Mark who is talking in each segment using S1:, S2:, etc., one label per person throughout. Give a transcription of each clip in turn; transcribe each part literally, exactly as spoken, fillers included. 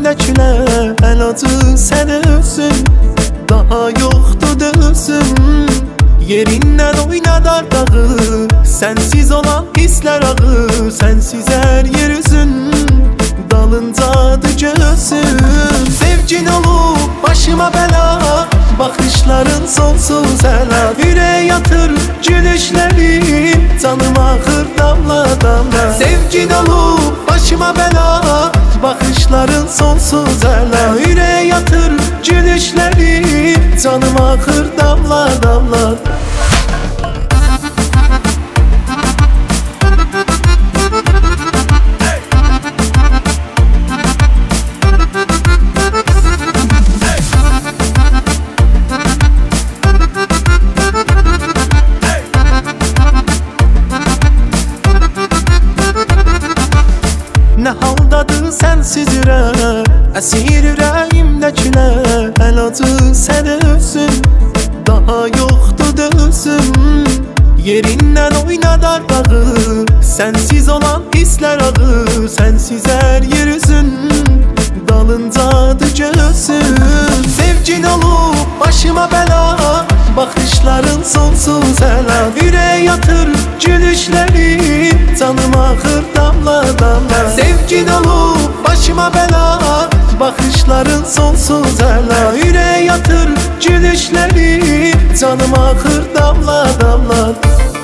S1: yüreğimdəkilə el acı səni ölsün, daha yoxdur dözüm. Yerindən oynadar dağı, sensiz olan hislər ağı, sensiz hər yer üzün, dalıncadır gözüm. Sevgin olub başıma bəla, baxışların sonsuz əla. Ürək atır gülüşlərim, canım axır damla damla. Sevgin olub başıma bəla, baxışların sonsuz əla. Ürək atır gülüşlərim, canım axır damla damla. Nə haldadır sənsiz ürək, əsir ürəyimdəkilə el acı səni ölsün, daha yoxdur dözüm. Yerindən oynadar dağı, sensiz olan hislər ağı, sensiz hər yer üzün, dalıncadır gözüm. Sevgin olub başıma bəla, baxışların sonsuz əla. Ürək atır gülüşlərim, canım axır damla damla. Sevgin olub başıma bəla, baxışların sonsuz əla. Ürək atır gülüşlərim, canım axır damla damla.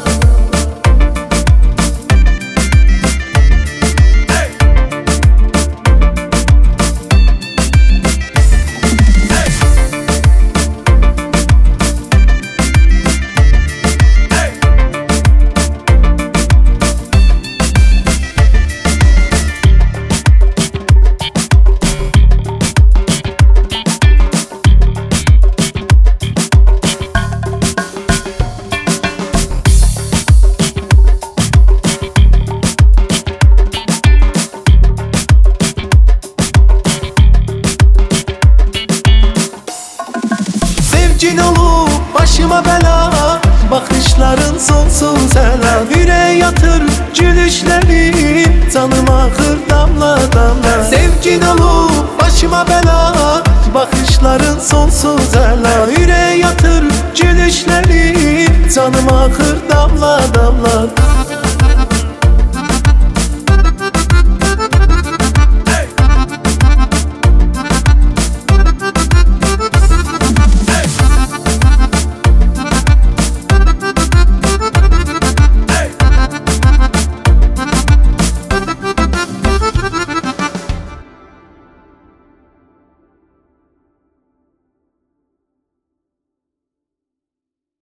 S1: Sevgin olub başıma bəla, baxışların sonsuz əla. Ürək atır gülüşlərim, canım axır damla damla. Sevgin olub başıma bəla, baxışların sonsuz əla. Ürək atır gülüşlərim, canım axır damla damla.